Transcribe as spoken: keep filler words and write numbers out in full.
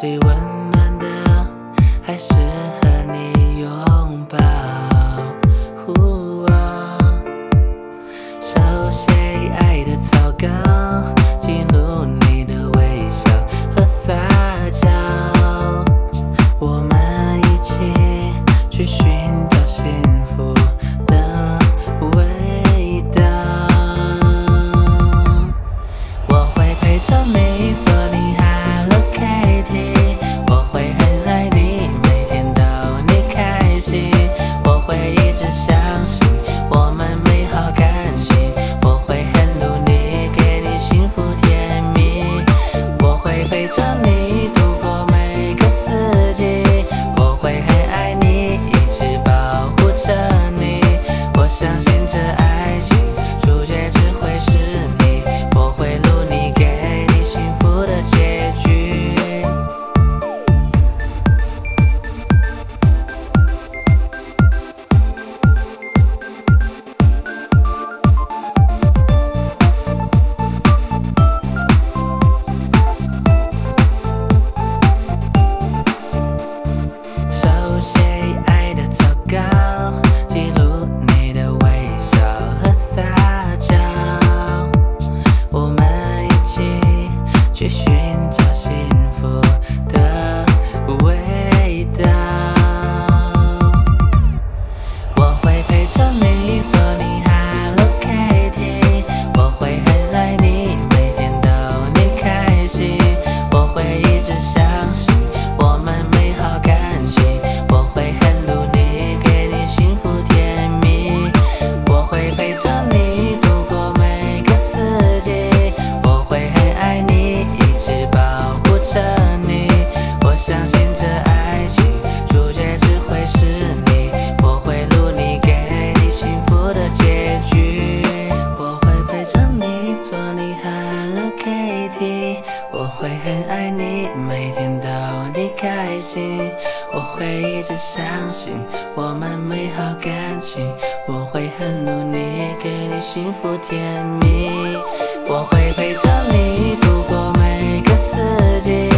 最温暖的还是和你拥抱。手写爱的草稿，记录你的微笑和撒娇。我们一起去寻找幸福的味道。我会陪着你做你 Hello Kitty， 我会很爱你，每天逗你开心。我会一直相信我们美好感情，我会很努力给你幸福甜蜜。我会陪着你度过每个四季，我会很爱你，一直保护着你。我相信这爱情主角只会是你，我会努力给你幸福的结局。手写爱的草稿，记录你的微笑和撒娇。我们一起去寻找幸福的味道。我会陪着你做你 Hello Kitty， 我会很爱你，每天逗你开心。我会一直相信我们美好感情，我会很努力给你幸福甜蜜。我会陪着你度过每个四季，我会很爱你，一直保护着你。我相信这爱情主角只会是你，我会努力给你幸福的结局。我会陪着你做你 Hello Kitty， 我会很爱你，每天逗你开心。我会一直相信我们美好感情，我会很努力给你幸福甜蜜。我会陪着你度过每个四季，